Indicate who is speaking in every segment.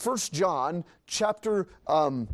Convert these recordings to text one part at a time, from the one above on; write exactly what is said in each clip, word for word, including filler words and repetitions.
Speaker 1: First John chapter um,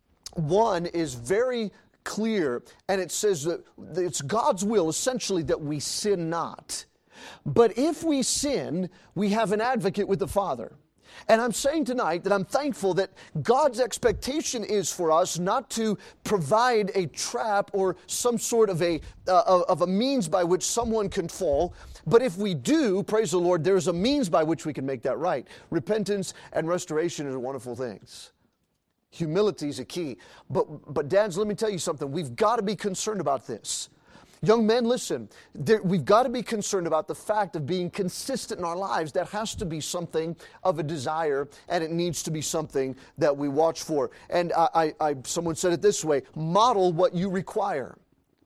Speaker 1: one is very clear, and it says that it's God's will, essentially, that we sin not. But if we sin, we have an advocate with the Father. And I'm saying tonight that I'm thankful that God's expectation is for us not to provide a trap or some sort of a, uh, of a means by which someone can fall. But if we do, praise the Lord, there's a means by which we can make that right. Repentance and restoration are wonderful things. Humility is a key. But, but dads, let me tell you something. We've got to be concerned about this. Young men, listen, there, we've got to be concerned about the fact of being consistent in our lives. That has to be something of a desire, and it needs to be something that we watch for. And I, I, I someone said it this way: model what you require.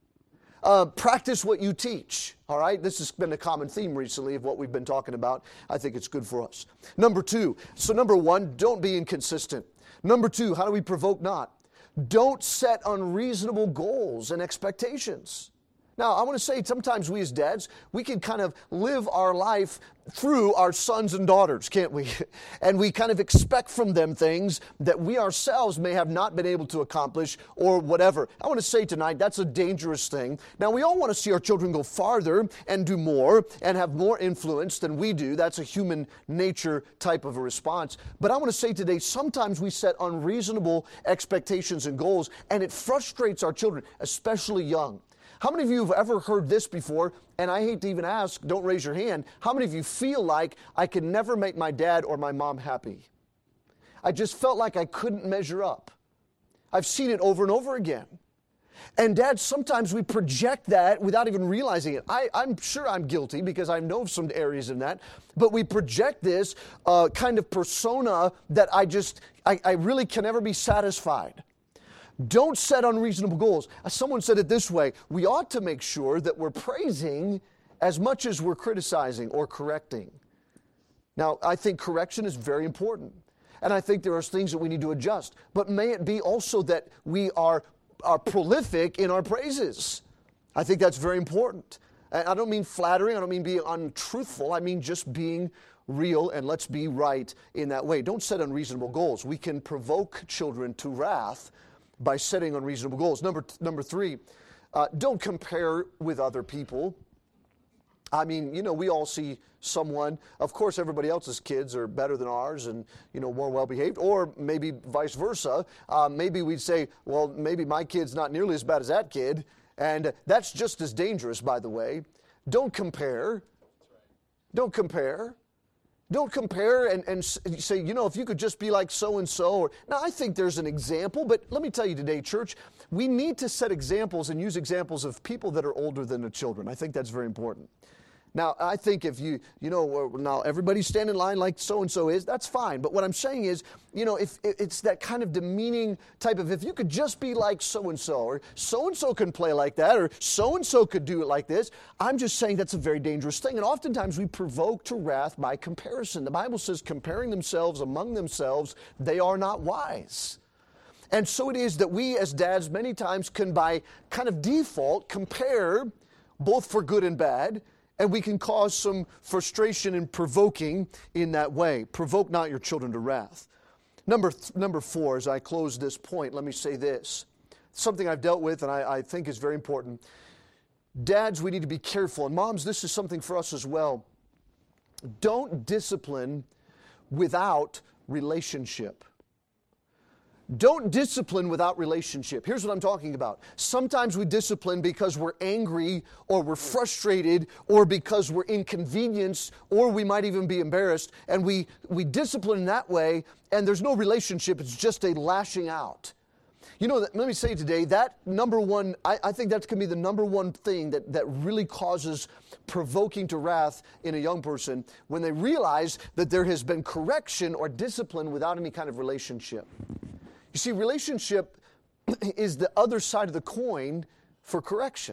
Speaker 1: Uh, practice what you teach. All right? This has been a common theme recently of what we've been talking about. I think it's good for us. Number two, so number one, don't be inconsistent. Number two, how do we provoke not? Don't set unreasonable goals and expectations. Now, I want to say sometimes we as dads, we can kind of live our life through our sons and daughters, can't we? And we kind of expect from them things that we ourselves may have not been able to accomplish or whatever. I want to say tonight, that's a dangerous thing. Now, we all want to see our children go farther and do more and have more influence than we do. That's a human nature type of a response. But I want to say today, sometimes we set unreasonable expectations and goals, and it frustrates our children, especially young. How many of you have ever heard this before? And I hate to even ask, don't raise your hand. How many of you feel like I could never make my dad or my mom happy? I just felt like I couldn't measure up. I've seen it over and over again. And dads, sometimes we project that without even realizing it. I, I'm sure I'm guilty because I know some areas in that. But we project this uh, kind of persona that I just, I, I really can never be satisfied. Don't set unreasonable goals. Someone said it this way: we ought to make sure that we're praising as much as we're criticizing or correcting. Now, I think correction is very important. And I think there are things that we need to adjust. But may it be also that we are, are prolific in our praises. I think that's very important. And I don't mean flattering. I don't mean being untruthful. I mean just being real, and let's be right in that way. Don't set unreasonable goals. We can provoke children to wrath by setting unreasonable goals. Number number three, uh, don't compare with other people. I mean, you know, we all see someone, of course everybody else's kids are better than ours and, you know, more well-behaved, or maybe vice versa. Uh, maybe we'd say, well, maybe my kid's not nearly as bad as that kid, and that's just as dangerous, by the way. Don't compare. Don't compare. Don't compare and, and say, you know, if you could just be like so-and-so. Or, now, I think there's an example, but let me tell you today, church, we need to set examples and use examples of people that are older than the children. I think that's very important. Now, I think if you, you know, now everybody stand in line like so-and-so is, that's fine. But what I'm saying is, you know, if it's that kind of demeaning type of, if you could just be like so-and-so, or so-and-so can play like that, or so-and-so could do it like this, I'm just saying that's a very dangerous thing. And oftentimes we provoke to wrath by comparison. The Bible says comparing themselves among themselves, they are not wise. And so it is that we as dads many times can by kind of default compare both for good and bad. And we can cause some frustration and provoking in that way. Provoke not your children to wrath. Number th- number four, as I close this point, let me say this. Something I've dealt with and I, I think is very important. Dads, we need to be careful. And moms, this is something for us as well. Don't discipline without relationship. Don't discipline without relationship. Here's what I'm talking about. Sometimes we discipline because we're angry or we're frustrated or because we're inconvenienced or we might even be embarrassed. And we, we discipline in that way and there's no relationship. It's just a lashing out. You know, let me say today, that number one, I, I think that's going to be the number one thing that, that really causes provoking to wrath in a young person when they realize that there has been correction or discipline without any kind of relationship. You see, relationship is the other side of the coin for correction.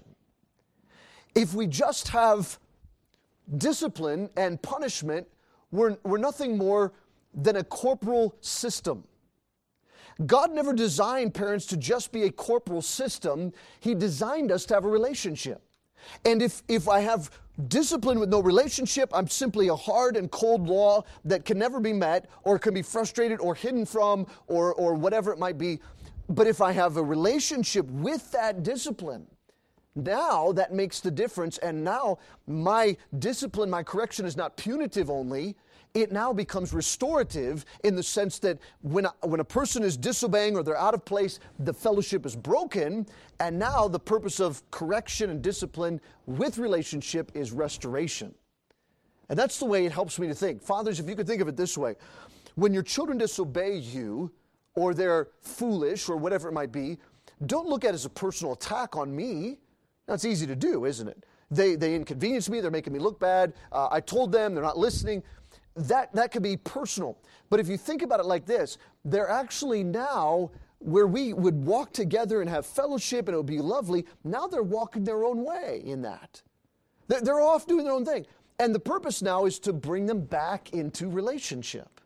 Speaker 1: If we just have discipline and punishment, we're, we're nothing more than a corporal system. God never designed parents to just be a corporal system. He designed us to have a relationship. And if, if I have discipline with no relationship, I'm simply a hard and cold law that can never be met or can be frustrated or hidden from or, or whatever it might be. But if I have a relationship with that discipline, now that makes the difference. And now my discipline, my correction is not punitive only. It now becomes restorative in the sense that when a, when a person is disobeying or they're out of place, the fellowship is broken. And now the purpose of correction and discipline with relationship is restoration. And that's the way it helps me to think. Fathers, if you could think of it this way, when your children disobey you or they're foolish or whatever it might be, don't look at it as a personal attack on me. That's easy to do, isn't it? They, they inconvenience me. They're making me look bad. Uh, I told them they're not listening. That, that could be personal. But if you think about it like this, they're actually now, where we would walk together and have fellowship and it would be lovely, now they're walking their own way in that. They're, they're off doing their own thing. And the purpose now is to bring them back into relationship.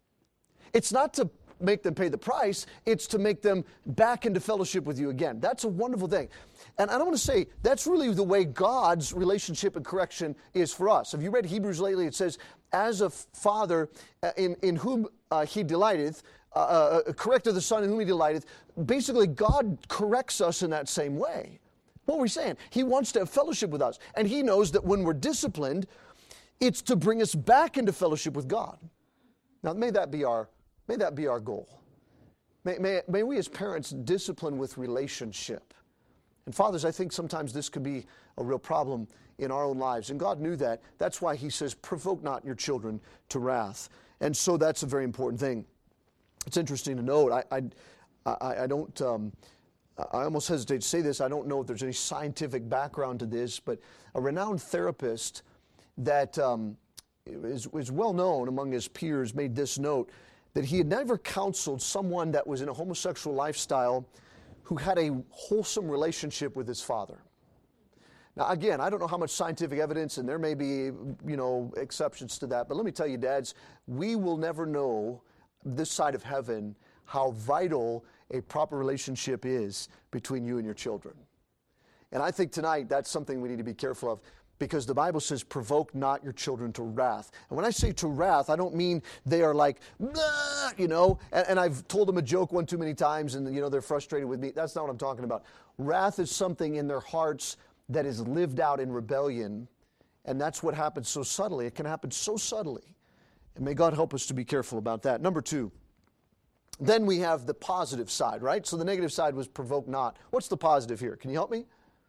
Speaker 1: It's not to make them pay the price, it's to make them back into fellowship with you again. That's a wonderful thing. And I don't want to say, that's really the way God's relationship and correction is for us. Have you read Hebrews lately? It says, as a father uh, in, in whom uh, he delighteth, uh, uh, correcteth the son in whom he delighteth. Basically, God corrects us in that same way. What we're saying, he wants to have fellowship with us. And he knows that when we're disciplined, it's to bring us back into fellowship with God. Now, may that be our, may that be our goal. May, may, may we as parents discipline with relationship. And fathers, I think sometimes this could be a real problem in our own lives. And God knew that. That's why he says, provoke not your children to wrath. And so that's a very important thing. It's interesting to note, I, I, I, I don't, um, I almost hesitate to say this, I don't know if there's any scientific background to this, but a renowned therapist that um, is, is well known among his peers made this note, that he had never counseled someone that was in a homosexual lifestyle who had a wholesome relationship with his father. Now, again, I don't know how much scientific evidence, and there may be, you know, exceptions to that, but let me tell you, dads, we will never know this side of heaven how vital a proper relationship is between you and your children. And I think tonight that's something we need to be careful of, because the Bible says, provoke not your children to wrath. And when I say to wrath, I don't mean they are like, you know, and, and I've told them a joke one too many times and, you know, they're frustrated with me. That's not what I'm talking about. Wrath is something in their hearts that is lived out in rebellion, and that's what happens so subtly. It can happen so subtly. And may God help us to be careful about that. Number two, then we have the positive side, right? So the negative side was provoke not. What's the positive here? Can you help me?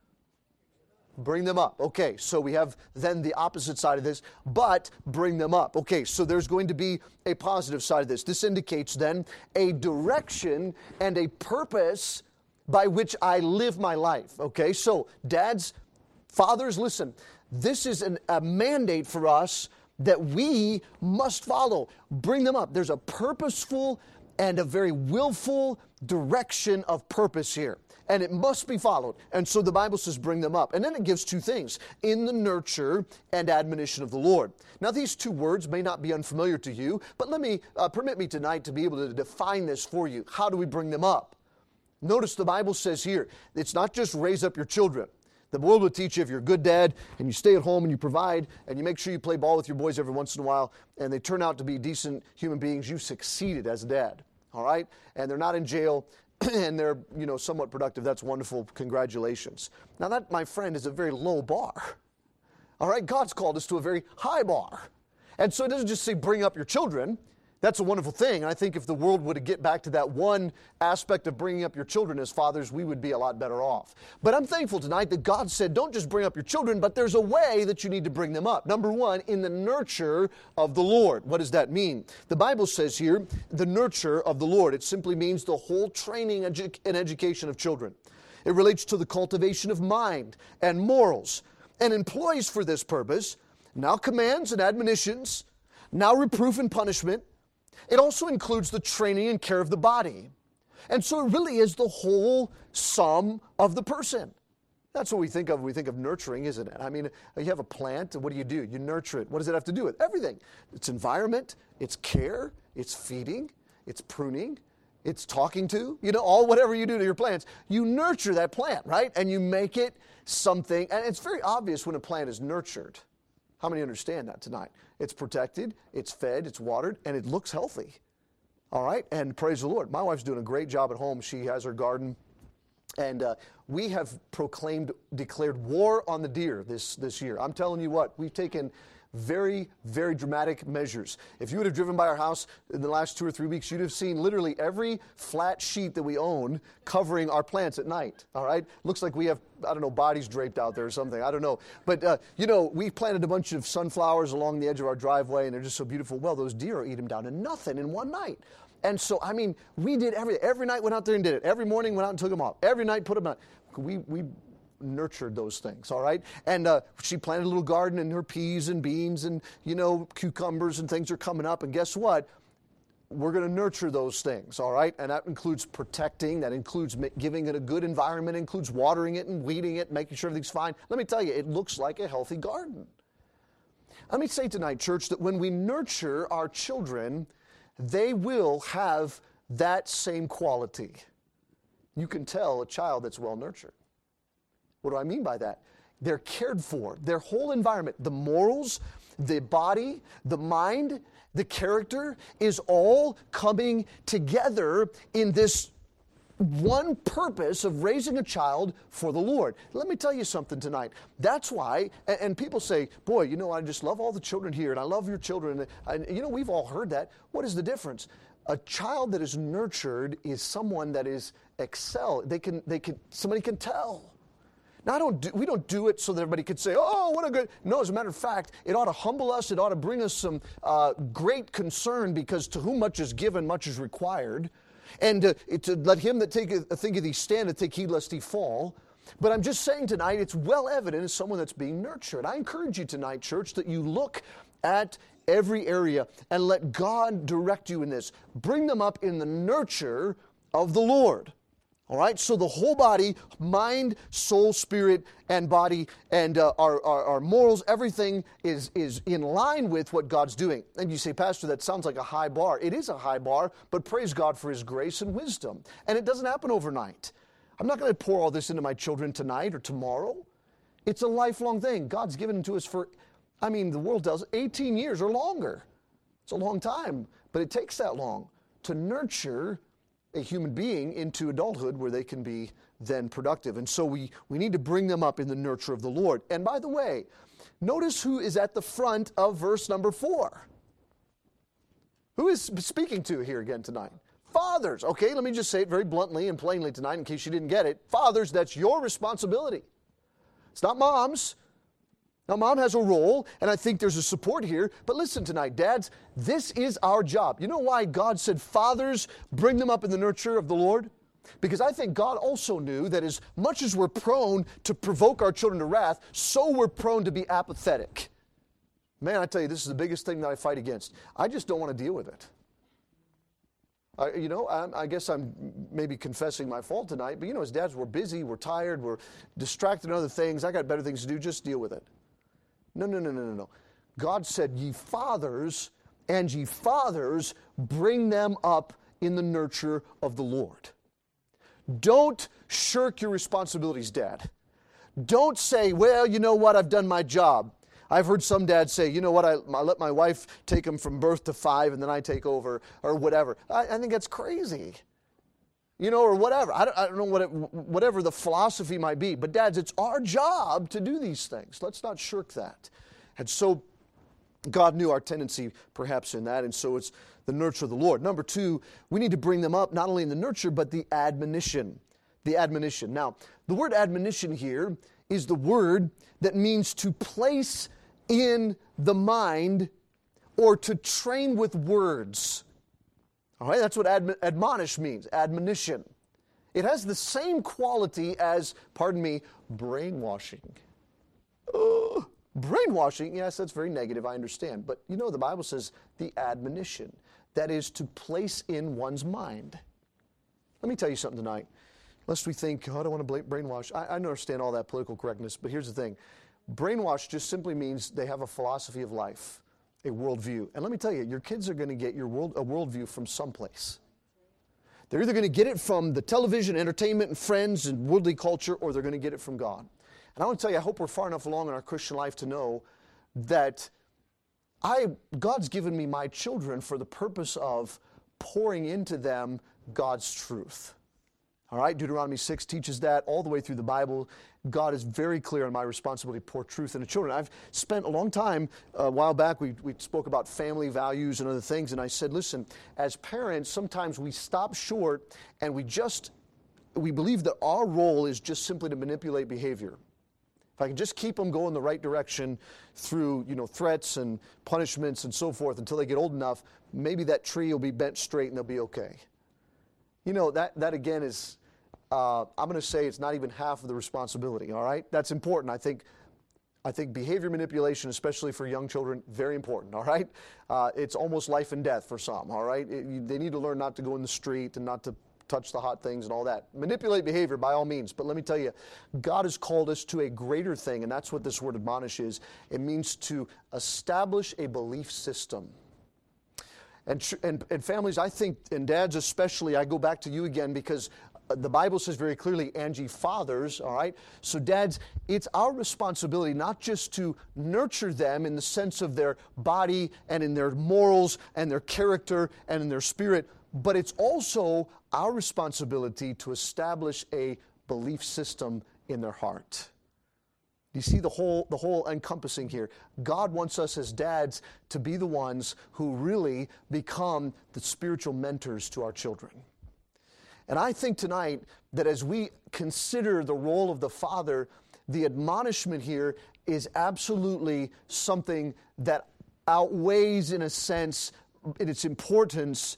Speaker 1: Bring them up. Okay, so we have then the opposite side of this, but bring them up. Okay, so there's going to be a positive side of this. This indicates then a direction and a purpose by which I live my life. Okay, so dads, fathers, listen, this is an, a mandate for us that we must follow. Bring them up. There's a purposeful and a very willful direction of purpose here. And it must be followed. And so the Bible says bring them up. And then it gives two things, in the nurture and admonition of the Lord. Now these two words may not be unfamiliar to you, but let me, uh, permit me tonight to be able to define this for you. How do we bring them up? Notice the Bible says here, it's not just raise up your children. The world will teach you if you're a good dad and you stay at home and you provide and you make sure you play ball with your boys every once in a while and they turn out to be decent human beings, you've succeeded as a dad. All right? And they're not in jail and they're, you know, somewhat productive. That's wonderful. Congratulations. Now that, my friend, is a very low bar. All right? God's called us to a very high bar. And so it doesn't just say bring up your children. That's a wonderful thing. And I think if the world would get back to that one aspect of bringing up your children as fathers, we would be a lot better off. But I'm thankful tonight that God said, don't just bring up your children, but there's a way that you need to bring them up. Number one, in the nurture of the Lord. What does that mean? The Bible says here, the nurture of the Lord. It simply means the whole training and education of children. It relates to the cultivation of mind and morals, and employs for this purpose now commands and admonitions, now reproof and punishment. It also includes the training and care of the body. And so it really is the whole sum of the person. That's what we think of when we think of nurturing, isn't it? I mean, you have a plant, and what do you do? You nurture it. What does it have to do with? Everything. It's environment, it's care, it's feeding, it's pruning, It's talking to, you know, all whatever you do to your plants, you nurture that plant, right? And you make it something, and it's very obvious when a plant is nurtured. How many understand that tonight? It's protected, it's fed, it's watered, and it looks healthy. All right? And praise the Lord. My wife's doing a great job at home. She has her garden. And uh, we have proclaimed, declared war on the deer this, this year. I'm telling you what, we've taken very, very dramatic measures. If you would have driven by our house in the last two or three weeks, you'd have seen literally every flat sheet that we own covering our plants at night, all right? Looks like we have, I don't know, bodies draped out there or something. I don't know. But, uh, you know, we planted a bunch of sunflowers along the edge of our driveway, and they're just so beautiful. Well, those deer eat them down to nothing in one night. And so, I mean, we did everything. Every night went out there and did it. Every morning went out and took them off. Every night put them out. We, we nurtured those things, all right? And uh, she planted a little garden, and her peas and beans and, you know, cucumbers and things are coming up. And guess what? We're going to nurture those things, all right? And that includes protecting. That includes giving it a good environment. It includes watering it and weeding it, making sure everything's fine. Let me tell you, it looks like a healthy garden. Let me say tonight, church, that when we nurture our children, they will have that same quality. You can tell a child that's well nurtured. What do I mean by that? They're cared for. Their whole environment, the morals, the body, the mind, the character is all coming together in this one purpose of raising a child for the Lord. Let me tell you something tonight. That's why, and, and people say, boy, you know, I just love all the children here, and I love your children. And, and you know, we've all heard that. What is the difference? A child that is nurtured is someone that is excel. They can, they can, somebody can tell. Now, I don't do, we don't do it so that everybody could say, oh, what a good... No, as a matter of fact, it ought to humble us. It ought to bring us some uh, great concern, because to whom much is given, much is required. And uh, to let him that taketh think of thee stand and take heed lest he fall. But I'm just saying tonight, it's well evident as someone that's being nurtured. I encourage you tonight, church, that you look at every area and let God direct you in this. Bring them up in the nurture of the Lord. All right, so the whole body, mind, soul, spirit, and body, and uh, our, our, our morals, everything is, is in line with what God's doing. And you say, Pastor, that sounds like a high bar. It is a high bar, but praise God for His grace and wisdom. And it doesn't happen overnight. I'm not going to pour all this into my children tonight or tomorrow. It's a lifelong thing. God's given it to us for, I mean, the world does eighteen years or longer. It's a long time, but it takes that long to nurture a human being into adulthood where they can be then productive. And so we, we need to bring them up in the nurture of the Lord. And by the way, notice who is at the front of verse number four. Who is speaking to here again tonight? Fathers. Okay, let me just say it very bluntly and plainly tonight in case you didn't get it. Fathers, that's your responsibility. It's not mom's. Now, mom has a role, and I think there's a support here. But listen tonight, dads, this is our job. You know why God said, fathers, bring them up in the nurture of the Lord? Because I think God also knew that as much as we're prone to provoke our children to wrath, so we're prone to be apathetic. Man, I tell you, this is the biggest thing that I fight against. I just don't want to deal with it. I, you know, I, I guess I'm maybe confessing my fault tonight, but you know, as dads, we're busy, we're tired, we're distracted in other things. I got better things to do, just deal with it. No, no, no, no, no, no. God said, ye fathers, and ye fathers, bring them up in the nurture of the Lord. Don't shirk your responsibilities, Dad. Don't say, well, you know what, I've done my job. I've heard some dads say, you know what, I, I let my wife take them from birth to five and then I take over, or whatever. I, I think that's crazy. You know, or whatever. I don't, I don't know what it, whatever the philosophy might be. But dads, it's our job to do these things. Let's not shirk that. And so God knew our tendency perhaps in that, and so it's the nurture of the Lord. Number two, we need to bring them up not only in the nurture, but the admonition. The admonition. Now, the word admonition here is the word that means to place in the mind or to train with words. All right, that's what adm- admonish means, admonition. It has the same quality as, pardon me, brainwashing. Oh, brainwashing, yes, that's very negative, I understand. But you know, the Bible says the admonition, that is to place in one's mind. Let me tell you something tonight. Lest we think, oh, I don't want to brainwash. I, I understand all that political correctness, but here's the thing. Brainwash just simply means they have a philosophy of life, a worldview. And let me tell you, your kids are going to get your world, a worldview from someplace. They're either going to get it from the television, entertainment, and friends, and worldly culture, or they're going to get it from God. And I want to tell you, I hope we're far enough along in our Christian life to know that I, God's given me my children for the purpose of pouring into them God's truth. All right, Deuteronomy six teaches that all the way through the Bible. God is very clear on my responsibility to pour truth into children. I've spent a long time, a while back, we, we spoke about family values and other things, and I said, listen, as parents, sometimes we stop short and we just, we believe that our role is just simply to manipulate behavior. If I can just keep them going the right direction through, you know, threats and punishments and so forth until they get old enough, maybe that tree will be bent straight and they'll be okay. You know, that, that again is, uh, I'm going to say it's not even half of the responsibility, all right? That's important. I think I think behavior manipulation, especially for young children, very important, all right? Uh, it's almost life and death for some, all right? It, you, they need to learn not to go in the street and not to touch the hot things and all that. Manipulate behavior by all means, but let me tell you, God has called us to a greater thing, and that's what this word admonish is. It means to establish a belief system. And, and, and families, I think, and dads especially, I go back to you again because the Bible says very clearly, and ye fathers, all right? So dads, it's our responsibility not just to nurture them in the sense of their body and in their morals and their character and in their spirit, but it's also our responsibility to establish a belief system in their heart. You see the whole, the whole encompassing here. God wants us as dads to be the ones who really become the spiritual mentors to our children. And I think tonight that as we consider the role of the father, the admonishment here is absolutely something that outweighs, in a sense, in its importance,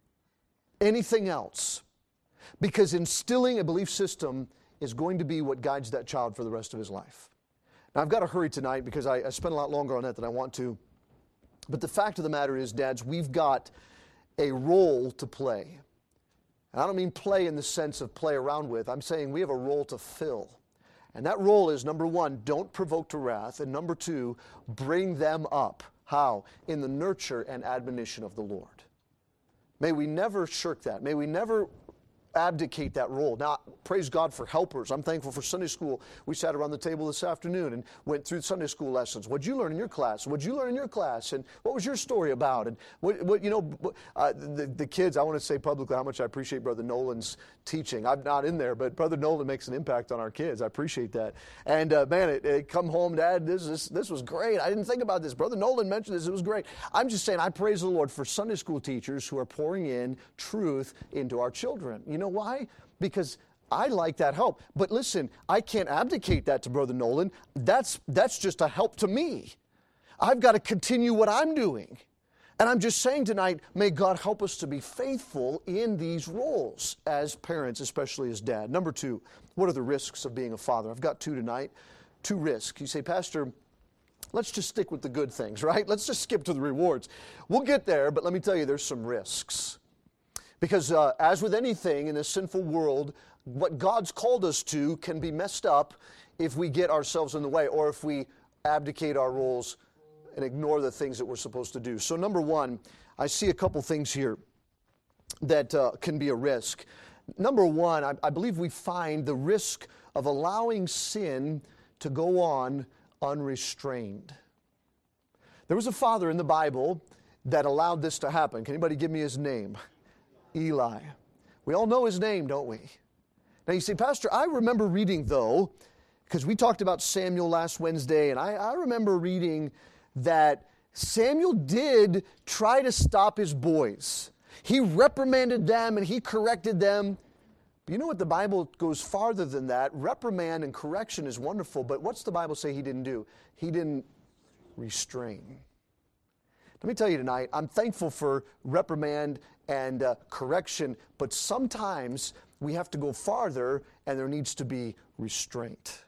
Speaker 1: anything else. Because instilling a belief system is going to be what guides that child for the rest of his life. Now, I've got to hurry tonight because I, I spent a lot longer on that than I want to. But the fact of the matter is, dads, we've got a role to play. And I don't mean play in the sense of play around with. I'm saying we have a role to fill. And that role is, number one, don't provoke to wrath. And number two, bring them up. How? In the nurture and admonition of the Lord. May we never shirk that. May we never abdicate that role. Now, praise God for helpers. I'm thankful for Sunday school. We sat around the table this afternoon and went through Sunday school lessons. What'd you learn in your class? What'd you learn in your class? And what was your story about? And what, what you know, uh, the, the kids, I want to say publicly how much I appreciate Brother Nolan's teaching. I'm not in there, but Brother Nolan makes an impact on our kids. I appreciate that. And uh, man, it, it come home, Dad, this, this, this was great. I didn't think about this. Brother Nolan mentioned this. It was great. I'm just saying, I praise the Lord for Sunday school teachers who are pouring in truth into our children. You know why? Because I like that help. But listen, I can't abdicate that to Brother Nolan. That's, that's just a help to me. I've got to continue what I'm doing. And I'm just saying tonight, may God help us to be faithful in these roles as parents, especially as dad. Number two, what are the risks of being a father? I've got two tonight. Two risks. You say, Pastor, let's just stick with the good things, right? Let's just skip to the rewards. We'll get there, but let me tell you, there's some risks. Because uh, as with anything in this sinful world, what God's called us to can be messed up if we get ourselves in the way or if we abdicate our roles and ignore the things that we're supposed to do. So number one, I see a couple things here that uh, can be a risk. Number one, I, I believe we find the risk of allowing sin to go on unrestrained. There was a father in the Bible that allowed this to happen. Can anybody give me his name? Eli. We all know his name, don't we? Now you say, Pastor, I remember reading though, because we talked about Samuel last Wednesday, and I, I remember reading that Samuel did try to stop his boys. He reprimanded them and he corrected them. But you know what? The Bible goes farther than that. Reprimand and correction is wonderful, but what's the Bible say he didn't do? He didn't restrain. Let me tell you tonight, I'm thankful for reprimand and uh, correction, but sometimes we have to go farther and there needs to be restraint.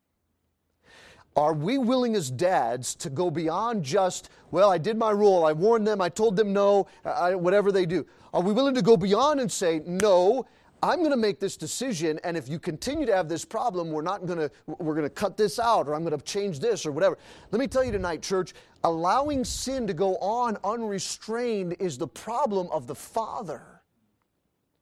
Speaker 1: Are we willing as dads to go beyond just, well, I did my role, I warned them, I told them no, I, whatever they do? Are we willing to go beyond and say, no, I'm going to make this decision, and if you continue to have this problem, we're not going to, we're going to cut this out, or I'm going to change this, or whatever. Let me tell you tonight, church, allowing sin to go on unrestrained is the problem of the father.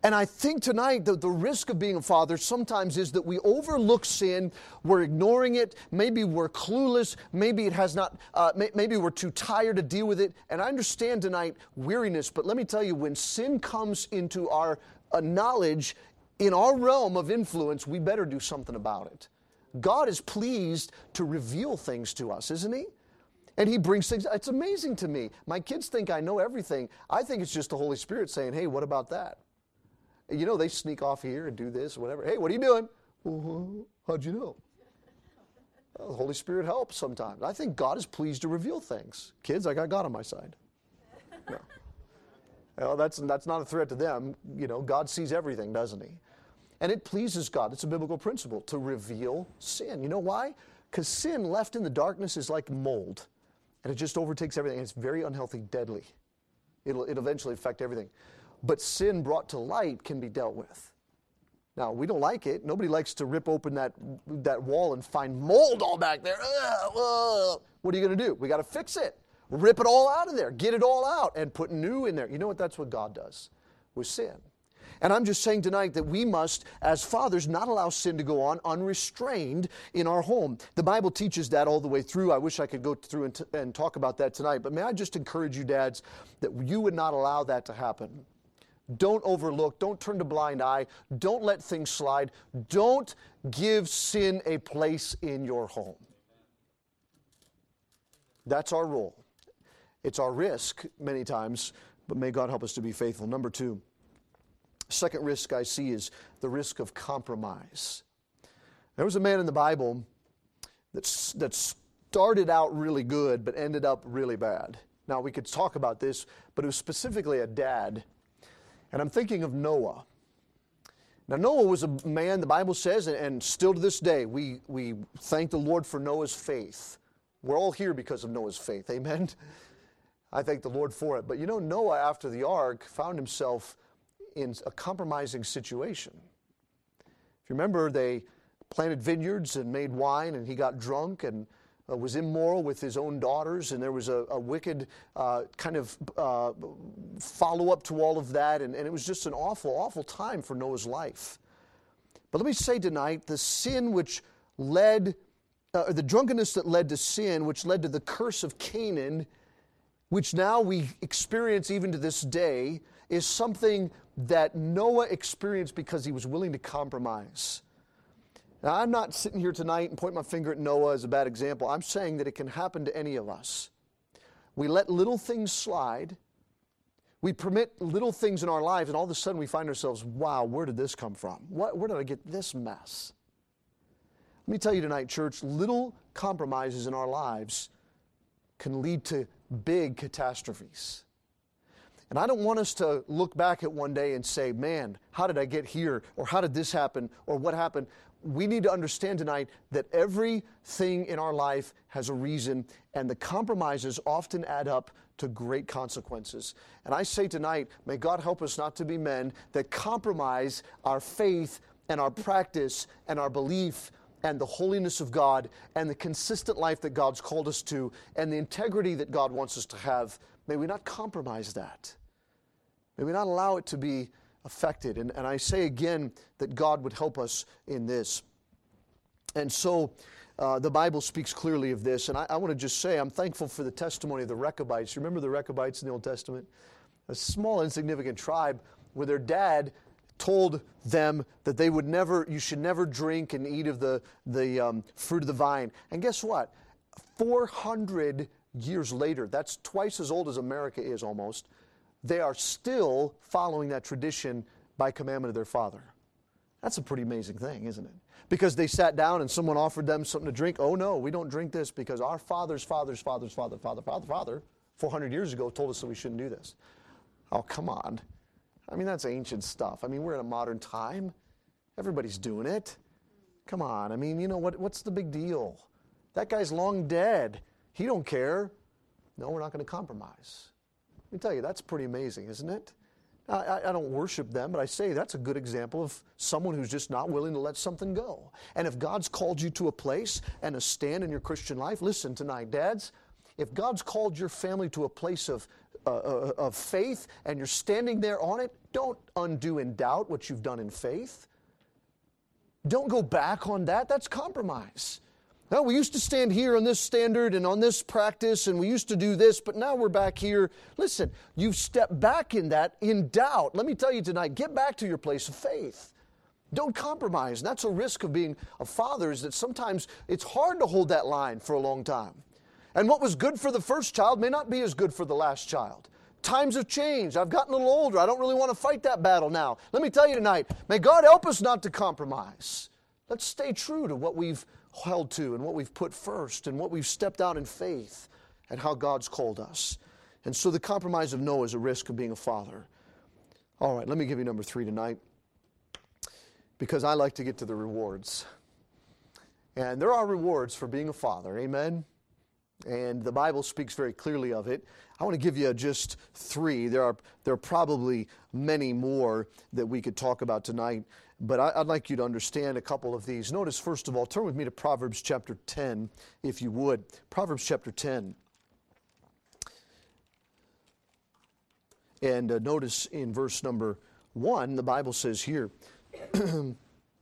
Speaker 1: And I think tonight that the risk of being a father sometimes is that we overlook sin, we're ignoring it, maybe we're clueless, maybe it has not, uh, may, maybe we're too tired to deal with it. And I understand tonight weariness, but let me tell you, when sin comes into our uh, knowledge, in our realm of influence, we better do something about it. God is pleased to reveal things to us, isn't He? And He brings things, it's amazing to me. My kids think I know everything. I think it's just the Holy Spirit saying, hey, what about that? You know, they sneak off here and do this, whatever. Hey, what are you doing? Well, how'd you know? Well, the Holy Spirit helps sometimes. I think God is pleased to reveal things. Kids, I got God on my side. No. Well, that's, that's not a threat to them. You know, God sees everything, doesn't He? And it pleases God. It's a biblical principle to reveal sin. You know why? Because sin left in the darkness is like mold. And it just overtakes everything. It's very unhealthy, deadly. It'll, it'll eventually affect everything. But sin brought to light can be dealt with. Now, we don't like it. Nobody likes to rip open that, that wall and find mold all back there. Ugh, ugh. What are you going to do? We got to fix it. Rip it all out of there. Get it all out and put new in there. You know what? That's what God does with sin. And I'm just saying tonight that we must, as fathers, not allow sin to go on unrestrained in our home. The Bible teaches that all the way through. I wish I could go through and, t- and talk about that tonight. But may I just encourage you, dads, that you would not allow that to happen. Don't overlook. Don't turn a blind eye. Don't let things slide. Don't give sin a place in your home. That's our role. It's our risk many times, but may God help us to be faithful. Number two, second risk I see is the risk of compromise. There was a man in the Bible that's, that started out really good but ended up really bad. Now, we could talk about this, but it was specifically a dad. And I'm thinking of Noah. Now, Noah was a man, the Bible says, and still to this day, we, we thank the Lord for Noah's faith. We're all here because of Noah's faith. Amen? I thank the Lord for it. But you know, Noah, after the ark, found himself in a compromising situation. If you remember, they planted vineyards and made wine, and he got drunk and uh, was immoral with his own daughters, and there was a, a wicked uh, kind of uh, follow-up to all of that, and, and it was just an awful, awful time for Noah's life. But let me say tonight, the sin which led, uh, the drunkenness that led to sin, which led to the curse of Canaan, which now we experience even to this day, is something that Noah experienced because he was willing to compromise. Now, I'm not sitting here tonight and pointing my finger at Noah as a bad example. I'm saying that it can happen to any of us. We let little things slide. We permit little things in our lives, and all of a sudden we find ourselves, wow, where did this come from? What, where did I get this mess? Let me tell you tonight, church, little compromises in our lives can lead to big catastrophes. And I don't want us to look back at one day and say, man, how did I get here? Or how did this happen? Or what happened? We need to understand tonight that everything in our life has a reason, and the compromises often add up to great consequences. And I say tonight, may God help us not to be men that compromise our faith and our practice and our belief and the holiness of God and the consistent life that God's called us to and the integrity that God wants us to have. May we not compromise that. May we not allow it to be affected. And, and I say again that God would help us in this. And so uh, the Bible speaks clearly of this. And I, I want to just say I'm thankful for the testimony of the Rechabites. You remember the Rechabites in the Old Testament? A small, insignificant tribe where their dad told them that they would never, you should never drink and eat of the, the um, fruit of the vine. And guess what? four hundred years later, that's twice as old as America is almost, they are still following that tradition by commandment of their father. That's a pretty amazing thing, isn't it? Because they sat down and someone offered them something to drink. Oh no, we don't drink this because our father's father's father's father, father, father, father, four hundred years ago told us that we shouldn't do this. Oh, come on. I mean, that's ancient stuff. I mean, we're in a modern time. Everybody's doing it. Come on. I mean, you know, what? what's the big deal? That guy's long dead. He don't care. No, we're not going to compromise. Let me tell you, that's pretty amazing, isn't it? I, I don't worship them, but I say that's a good example of someone who's just not willing to let something go. And if God's called you to a place and a stand in your Christian life, listen tonight, dads, if God's called your family to a place of uh, of faith and you're standing there on it, don't undo in doubt what you've done in faith. Don't go back on that. That's compromise. Well, we used to stand here on this standard and on this practice, and we used to do this, but now we're back here. Listen, you've stepped back in that in doubt. Let me tell you tonight, get back to your place of faith. Don't compromise. And that's a risk of being a father, is that sometimes it's hard to hold that line for a long time. And what was good for the first child may not be as good for the last child. Times have changed. I've gotten a little older. I don't really want to fight that battle now. Let me tell you tonight, may God help us not to compromise. Let's stay true to what we've held to and what we've put first and what we've stepped out in faith and how God's called us. And so the compromise of no is a risk of being a father. All right, let me give you number three tonight, because I like to get to the rewards. And there are rewards for being a father, amen? And the Bible speaks very clearly of it. I want to give you just three. There are, there are probably many more that we could talk about tonight, but I, I'd like you to understand a couple of these. Notice, first of all, turn with me to Proverbs chapter ten, if you would. Proverbs chapter ten. And uh, notice in verse number one, the Bible says here, the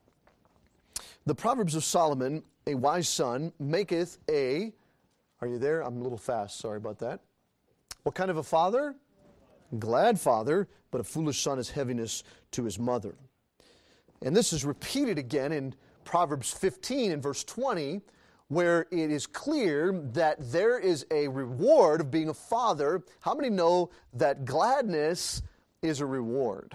Speaker 1: Proverbs of Solomon, a wise son, maketh a... Are you there? I'm a little fast. Sorry about that. What kind of a father? Glad father, but a foolish son is heaviness to his mother. And this is repeated again in Proverbs fifteen and verse twenty, where it is clear that there is a reward of being a father. How many know that gladness is a reward?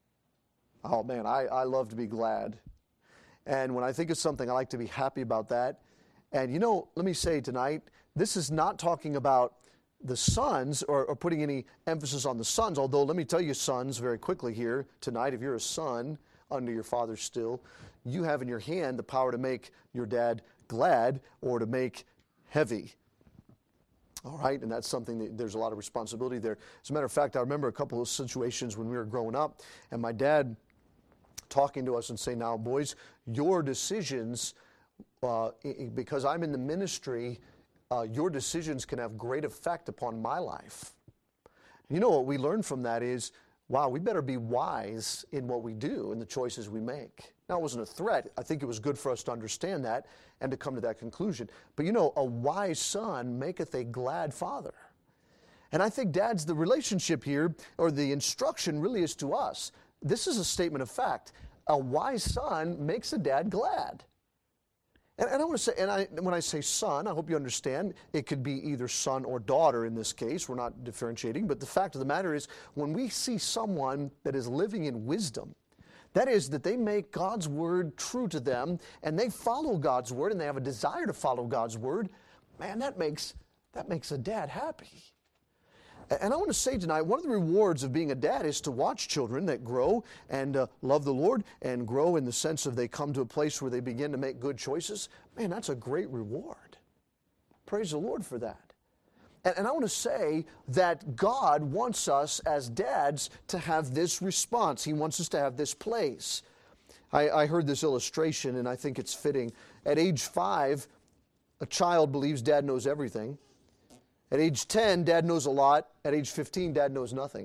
Speaker 1: Oh man, I, I love to be glad. And when I think of something, I like to be happy about that. And you know, let me say tonight, this is not talking about the sons or, or putting any emphasis on the sons, although let me tell you, sons, very quickly here tonight, if you're a son under your father still, you have in your hand the power to make your dad glad or to make heavy. All right, and that's something that there's a lot of responsibility there. As a matter of fact, I remember a couple of situations when we were growing up, and my dad talking to us and saying, now, boys, your decisions, uh, because I'm in the ministry, uh, your decisions can have great effect upon my life. You know what we learned from that is, wow, we better be wise in what we do and the choices we make. Now, it wasn't a threat. I think it was good for us to understand that and to come to that conclusion. But you know, a wise son maketh a glad father. And I think, dads, the relationship here, or the instruction really is to us. This is a statement of fact. A wise son makes a dad glad. And, and I want to say, and I, when I say son, I hope you understand, it could be either son or daughter in this case. We're not differentiating. But the fact of the matter is, when we see someone that is living in wisdom, that is, that they make God's word true to them, and they follow God's word, and they have a desire to follow God's word, man, that makes, that makes a dad happy. And I want to say tonight, one of the rewards of being a dad is to watch children that grow and uh, love the Lord and grow in the sense of they come to a place where they begin to make good choices. Man, that's a great reward. Praise the Lord for that. And, and I want to say that God wants us as dads to have this response. He wants us to have this place. I, I heard this illustration, and I think it's fitting. At age five, a child believes dad knows everything. At age ten, dad knows a lot. At age fifteen, dad knows nothing.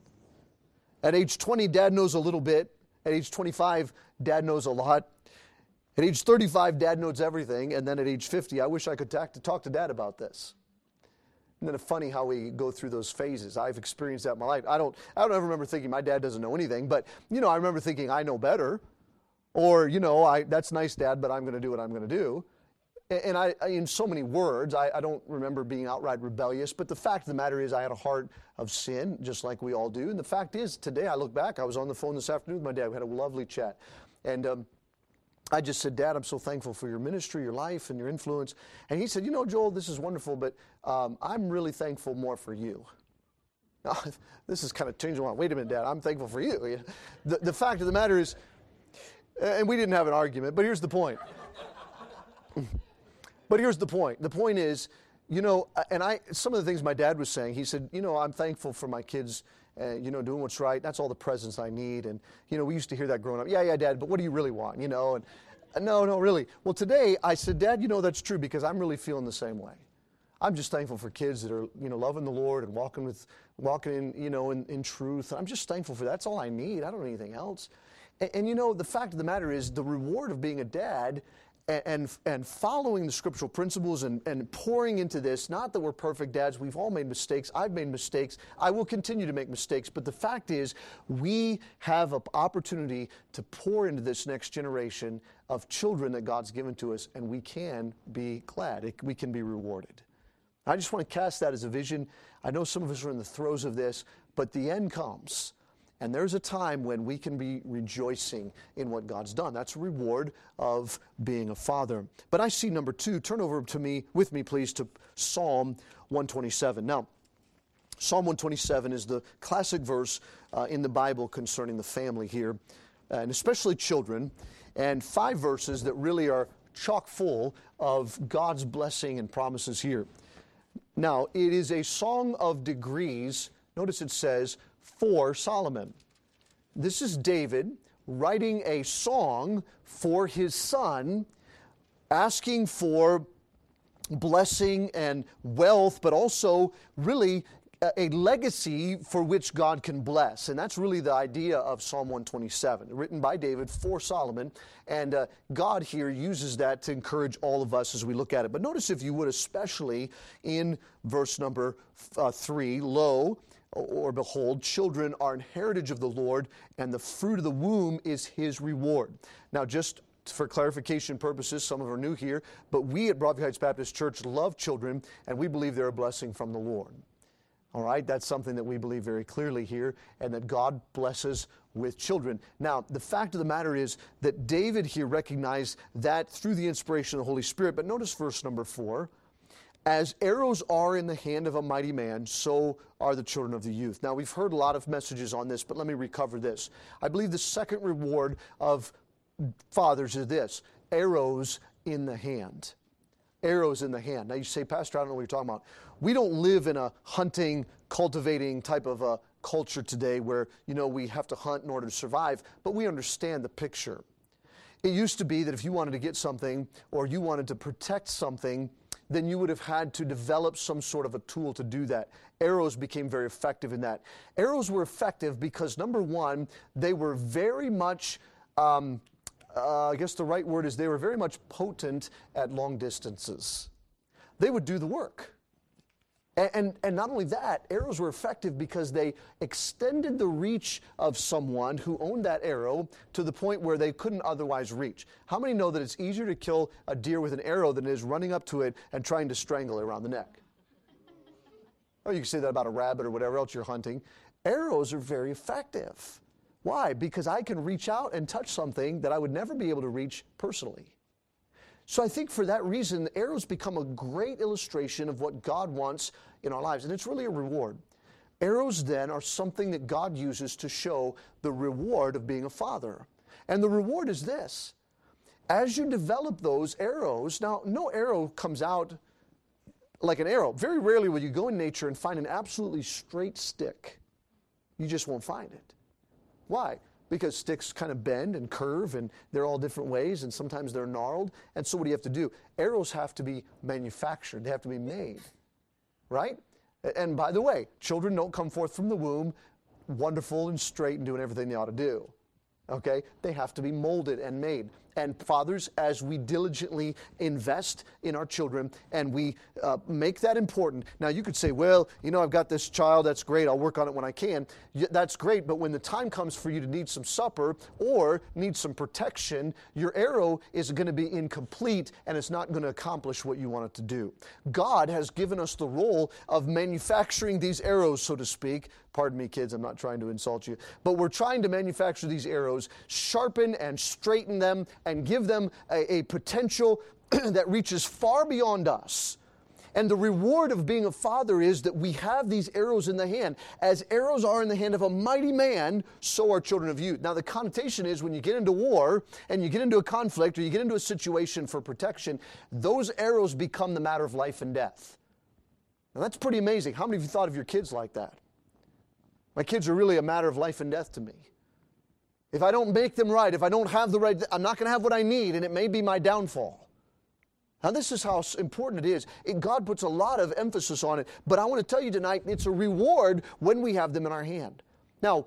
Speaker 1: At age twenty, dad knows a little bit. At age twenty-five, dad knows a lot. At age thirty-five, dad knows everything. And then at age fifty, I wish I could talk to, talk to dad about this. Isn't it funny how we go through those phases? I've experienced that in my life. I don't, I don't ever remember thinking my dad doesn't know anything, but, you know, I remember thinking I know better. Or, you know, I, that's nice, Dad, but I'm going to do what I'm going to do. And I, I, in so many words, I, I don't remember being outright rebellious, but the fact of the matter is I had a heart of sin, just like we all do. And the fact is, today I look back, I was on the phone this afternoon with my dad. We had a lovely chat. And um, I just said, Dad, I'm so thankful for your ministry, your life, and your influence. And he said, you know, Joel, this is wonderful, but um, I'm really thankful more for you. Now, this is kind of changing. Wait a minute, Dad, I'm thankful for you. The, the fact of the matter is, and we didn't have an argument, but here's the point. But here's the point. The point is, you know, and I, some of the things my dad was saying, he said, you know, I'm thankful for my kids, uh, you know, doing what's right. That's all the presents I need. And, you know, we used to hear that growing up. Yeah, yeah, Dad, but what do you really want? You know, and uh, no, no, really. Well, today I said, Dad, you know, that's true because I'm really feeling the same way. I'm just thankful for kids that are, you know, loving the Lord and walking with, walking in, you know, in, in truth. I'm just thankful for that. That's all I need. I don't need anything else. And, and you know, the fact of the matter is the reward of being a dad and and, and following the scriptural principles and, and pouring into this, not that we're perfect dads. We've all made mistakes. I've made mistakes. I will continue to make mistakes. But the fact is we have an opportunity to pour into this next generation of children that God's given to us, and we can be glad. It, we can be rewarded. I just want to cast that as a vision. I know some of us are in the throes of this, but the end comes. And there's a time when we can be rejoicing in what God's done. That's a reward of being a father. But I see number two. Turn over to me, with me please, to Psalm one twenty-seven. Now, Psalm one twenty-seven is the classic verse uh, in the Bible concerning the family here, and especially children. And five verses that really are chock full of God's blessing and promises here. Now, it is a song of degrees. Notice it says, for Solomon. This is David writing a song for his son, asking for blessing and wealth, but also really a legacy for which God can bless. And that's really the idea of Psalm one twenty-seven, written by David for Solomon. And uh, God here uses that to encourage all of us as we look at it. But notice, if you would, especially in verse number uh, three, lo, or behold, children are an heritage of the Lord, and the fruit of the womb is his reward. Now, just for clarification purposes, some of you are new here, but we at Broadview Heights Baptist Church love children, and we believe they're a blessing from the Lord. All right, that's something that we believe very clearly here, and that God blesses with children. Now, the fact of the matter is that David here recognized that through the inspiration of the Holy Spirit. But notice verse number four. As arrows are in the hand of a mighty man, so are the children of the youth. Now, we've heard a lot of messages on this, but let me recover this. I believe the second reward of fathers is this: arrows in the hand. Arrows in the hand. Now, you say, Pastor, I don't know what you're talking about. We don't live in a hunting, cultivating type of a culture today where, you know, we have to hunt in order to survive, but we understand the picture. It used to be that if you wanted to get something or you wanted to protect something, then you would have had to develop some sort of a tool to do that. Arrows became very effective in that. Arrows were effective because, number one, they were very much, um, uh, I guess the right word is they were very much potent at long distances. They would do the work. And, and, and not only that, arrows were effective because they extended the reach of someone who owned that arrow to the point where they couldn't otherwise reach. How many know that it's easier to kill a deer with an arrow than it is running up to it and trying to strangle it around the neck? Or you can say that about a rabbit or whatever else you're hunting. Arrows are very effective. Why? Because I can reach out and touch something that I would never be able to reach personally. So I think for that reason, arrows become a great illustration of what God wants in our lives. And it's really a reward. Arrows then are something that God uses to show the reward of being a father. And the reward is this: as you develop those arrows, now no arrow comes out like an arrow. Very rarely will you go in nature and find an absolutely straight stick. You just won't find it. Why? Because sticks kind of bend and curve, and they're all different ways, and sometimes they're gnarled. And so what do you have to do? Arrows have to be manufactured. They have to be made, right? And by the way, children don't come forth from the womb wonderful and straight and doing everything they ought to do, okay? They have to be molded and made. And fathers, as we diligently invest in our children and we uh, make that important. Now, you could say, well, you know, I've got this child, that's great, I'll work on it when I can. That's great, but when the time comes for you to need some supper or need some protection, your arrow is going to be incomplete and it's not going to accomplish what you want it to do. God has given us the role of manufacturing these arrows, so to speak. Pardon me, kids, I'm not trying to insult you. But we're trying to manufacture these arrows, sharpen and straighten them, and give them a, a potential that reaches far beyond us. And the reward of being a father is that we have these arrows in the hand. As arrows are in the hand of a mighty man, so are children of youth. Now, the connotation is when you get into war and you get into a conflict or you get into a situation for protection, those arrows become the matter of life and death. Now, that's pretty amazing. How many of you thought of your kids like that? My kids are really a matter of life and death to me. If I don't make them right, if I don't have the right, I'm not going to have what I need, and it may be my downfall. Now, this is how important it is. It, God puts a lot of emphasis on it, but I want to tell you tonight, it's a reward when we have them in our hand. Now,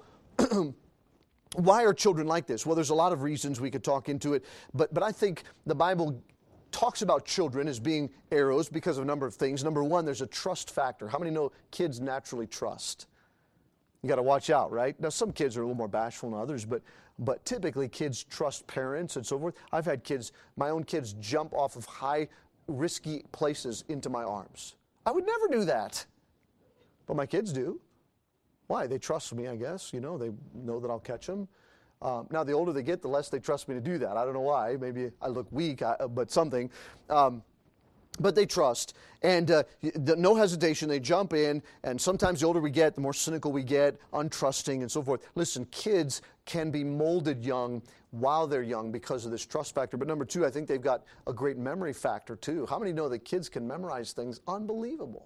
Speaker 1: why are children like this? Well, there's a lot of reasons we could talk into it, but, but I think the Bible talks about children as being arrows because of a number of things. Number one, there's a trust factor. How many know kids naturally trust? You got to watch out, right? Now, some kids are a little more bashful than others, but but typically kids trust parents and so forth. I've had kids, my own kids, jump off of high, risky places into my arms. I would never do that, but my kids do. Why? They trust me, I guess. You know, they know that I'll catch them. Um, now, the older they get, the less they trust me to do that. I don't know why. Maybe I look weak, I, but something. Um, But they trust, and uh, no hesitation, they jump in, and sometimes the older we get, the more cynical we get, untrusting, and so forth. Listen, kids can be molded young while they're young because of this trust factor. But number two, I think they've got a great memory factor, too. How many know that kids can memorize things? Unbelievable.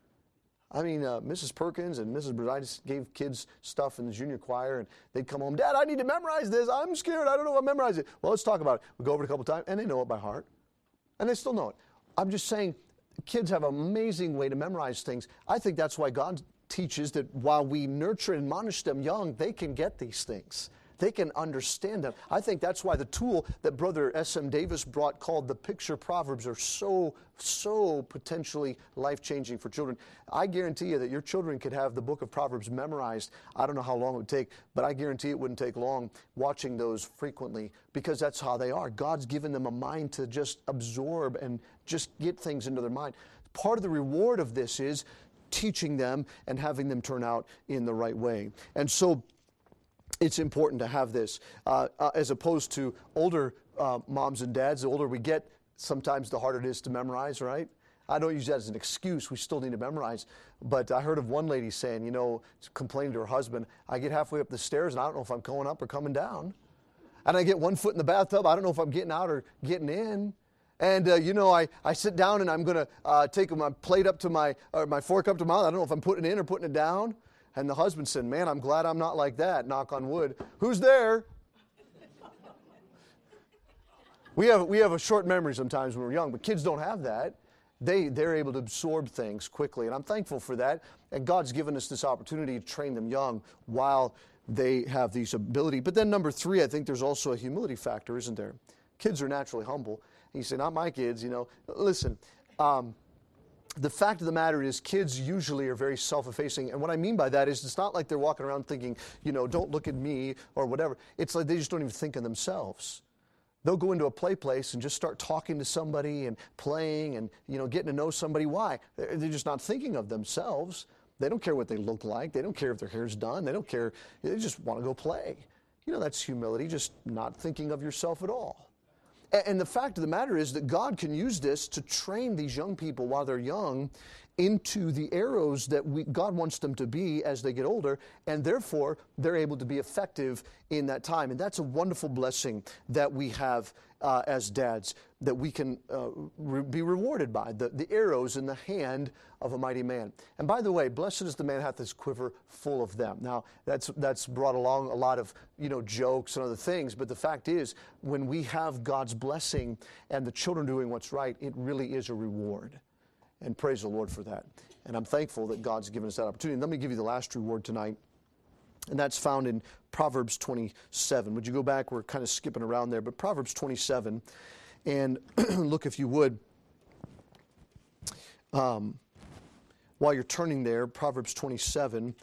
Speaker 1: I mean, uh, Missus Perkins and Missus Bruditis gave kids stuff in the junior choir, and they'd come home, Dad, I need to memorize this. I'm scared. I don't know if I memorize it. Well, let's talk about it. We go over it a couple times, and they know it by heart, and they still know it. I'm just saying, kids have an amazing way to memorize things. I think that's why God teaches that while we nurture and admonish them young, they can get these things. They can understand them. I think that's why the tool that Brother S M Davis brought called the Picture Proverbs are so, so potentially life-changing for children. I guarantee you that your children could have the book of Proverbs memorized. I don't know how long it would take, but I guarantee it wouldn't take long watching those frequently because that's how they are. God's given them a mind to just absorb and just get things into their mind. Part of the reward of this is teaching them and having them turn out in the right way. And so it's important to have this, uh, uh, as opposed to older uh, moms and dads. The older we get, sometimes the harder it is to memorize, right? I don't use that as an excuse. We still need to memorize. But I heard of one lady saying, you know, complaining to her husband, I get halfway up the stairs and I don't know if I'm going up or coming down. And I get one foot in the bathtub. I don't know if I'm getting out or getting in. And, uh, you know, I, I sit down and I'm going to uh, take my plate up to my, or my fork up to my mouth. I don't know if I'm putting it in or putting it down. And the husband said, man, I'm glad I'm not like that, knock on wood. Who's there? we have we have a short memory sometimes when we're young, but kids don't have that. They, they're able to absorb things quickly, and I'm thankful for that. And God's given us this opportunity to train them young while they have these ability. But then number three, I think there's also a humility factor, isn't there? Kids are naturally humble. And you say, not my kids, you know. Listen, um, the fact of the matter is kids usually are very self-effacing. And what I mean by that is it's not like they're walking around thinking, you know, don't look at me or whatever. It's like they just don't even think of themselves. They'll go into a play place and just start talking to somebody and playing and, you know, getting to know somebody. Why? They're just not thinking of themselves. They don't care what they look like. They don't care if their hair's done. They don't care. They just want to go play. You know, that's humility, just not thinking of yourself at all. And the fact of the matter is that God can use this to train these young people while they're young into the arrows that we, God wants them to be as they get older, and therefore they're able to be effective in that time. And that's a wonderful blessing that we have uh, as dads, that we can uh, re- be rewarded by, the, the arrows in the hand of a mighty man. And by the way, blessed is the man hath his quiver full of them. Now, that's that's brought along a lot of, you know, jokes and other things, but the fact is, when we have God's blessing and the children doing what's right, it really is a reward. And praise the Lord for that. And I'm thankful that God's given us that opportunity. And let me give you the last reward tonight, and that's found in Proverbs twenty-seven. Would you go back? We're kind of skipping around there, but Proverbs twenty-seven, and look if you would, um, while you're turning there, Proverbs twenty-seven,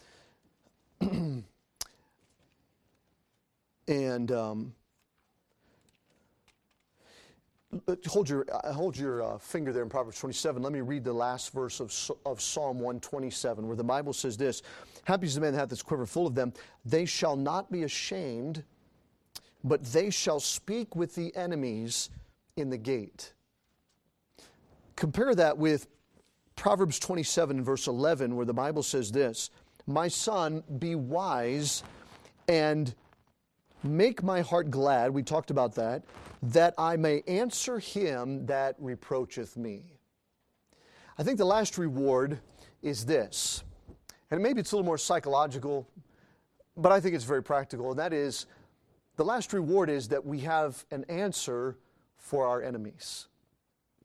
Speaker 1: and um, hold your hold your uh, finger there in Proverbs twenty-seven. Let me read the last verse of of Psalm one twenty-seven, where the Bible says this: "Happy is the man that hath his quiver full of them. They shall not be ashamed, but they shall speak with the enemies in the gate." Compare that with Proverbs twenty-seven and verse eleven, where the Bible says this: "My son, be wise and make my heart glad," we talked about that, "that I may answer him that reproacheth me." I think the last reward is this, and maybe it's a little more psychological, but I think it's very practical, and that is, the last reward is that we have an answer for our enemies.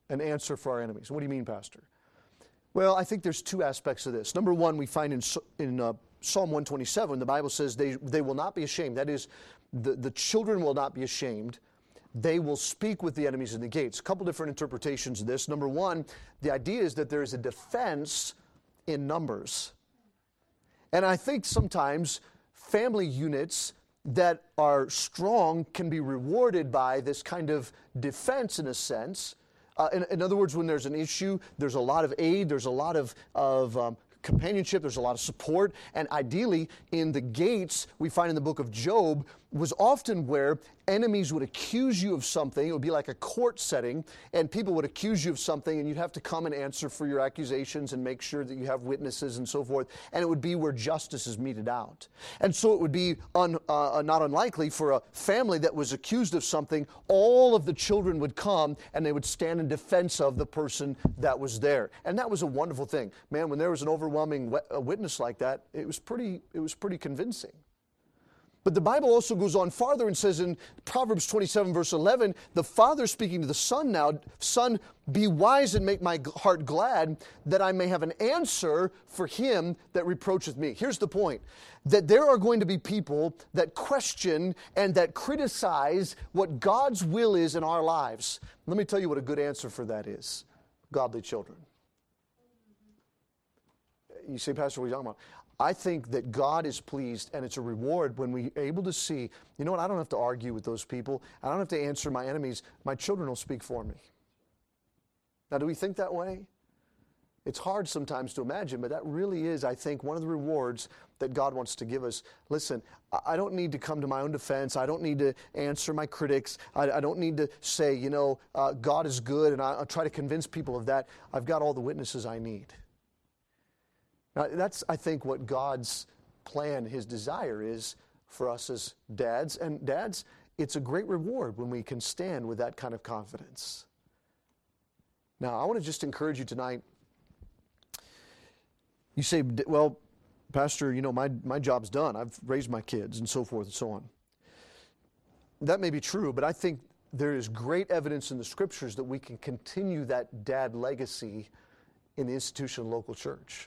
Speaker 1: an answer for our enemies. What do you mean, Pastor? Well, I think there's two aspects of this. Number one, we find in, in uh, Psalm one twenty-seven, the Bible says they, they will not be ashamed. That is, the, the children will not be ashamed. They will speak with the enemies in the gates. A couple different interpretations of this. Number one, the idea is that there is a defense in numbers. And I think sometimes family units that are strong can be rewarded by this kind of defense in a sense. Uh, in, in other words, when there's an issue, there's a lot of aid, there's a lot of, of um, companionship, there's a lot of support, and ideally in the gates we find in the book of Job was often where enemies would accuse you of something. It would be like a court setting, and people would accuse you of something, and you'd have to come and answer for your accusations and make sure that you have witnesses and so forth, and it would be where justice is meted out. And so it would be un, uh, not unlikely for a family that was accused of something, all of the children would come and they would stand in defense of the person that was there. And that was a wonderful thing. Man, when there was an overwhelming witness like that, it was pretty, it was pretty convincing. But the Bible also goes on farther and says in Proverbs twenty-seven, verse eleven, the father speaking to the son now, son, be wise and make my heart glad, that I may have an answer for him that reproacheth me. Here's the point, that there are going to be people that question and that criticize what God's will is in our lives. Let me tell you what a good answer for that is. Godly children. You say, Pastor, what are you talking about? I think that God is pleased, and it's a reward when we're able to see, you know what, I don't have to argue with those people. I don't have to answer my enemies. My children will speak for me. Now, do we think that way? It's hard sometimes to imagine, but that really is, I think, one of the rewards that God wants to give us. Listen, I don't need to come to my own defense. I don't need to answer my critics. I, I don't need to say, you know, uh, God is good, and I, I'll try to convince people of that. I've got all the witnesses I need. Now, that's, I think, what God's plan, His desire is for us as dads. And dads, it's a great reward when we can stand with that kind of confidence. Now, I want to just encourage you tonight. You say, well, Pastor, you know, my, my job's done. I've raised my kids and so forth and so on. That may be true, but I think there is great evidence in the Scriptures that we can continue that dad legacy in the institution of local church.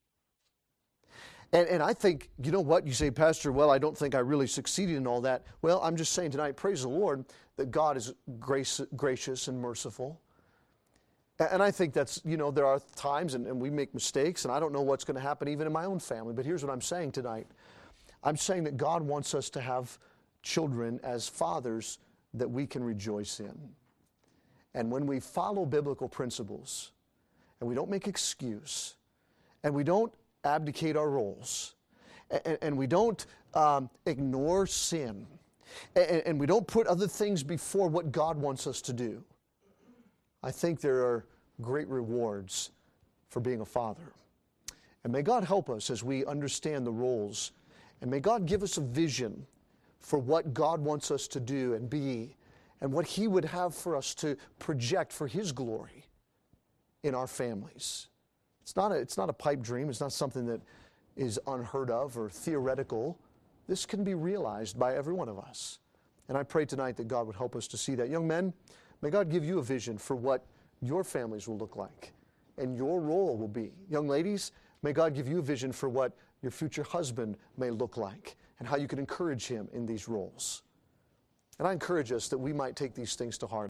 Speaker 1: And, and I think, you know what, you say, Pastor, well, I don't think I really succeeded in all that. Well, I'm just saying tonight, praise the Lord, that God is grace, gracious and merciful. And I think that's, you know, there are times, and, and we make mistakes, and I don't know what's going to happen even in my own family. But here's what I'm saying tonight. I'm saying that God wants us to have children as fathers that we can rejoice in. And when we follow biblical principles, and we don't make excuse, and we don't abdicate our roles, and, and we don't um, ignore sin, and, and we don't put other things before what God wants us to do, I think there are great rewards for being a father. And may God help us as we understand the roles, and may God give us a vision for what God wants us to do and be, and what He would have for us to project for His glory in our families. It's not a, it's not a pipe dream. It's not something that is unheard of or theoretical. This can be realized by every one of us. And I pray tonight that God would help us to see that. Young men, may God give you a vision for what your families will look like and your role will be. Young ladies, may God give you a vision for what your future husband may look like and how you can encourage him in these roles. And I encourage us that we might take these things to heart.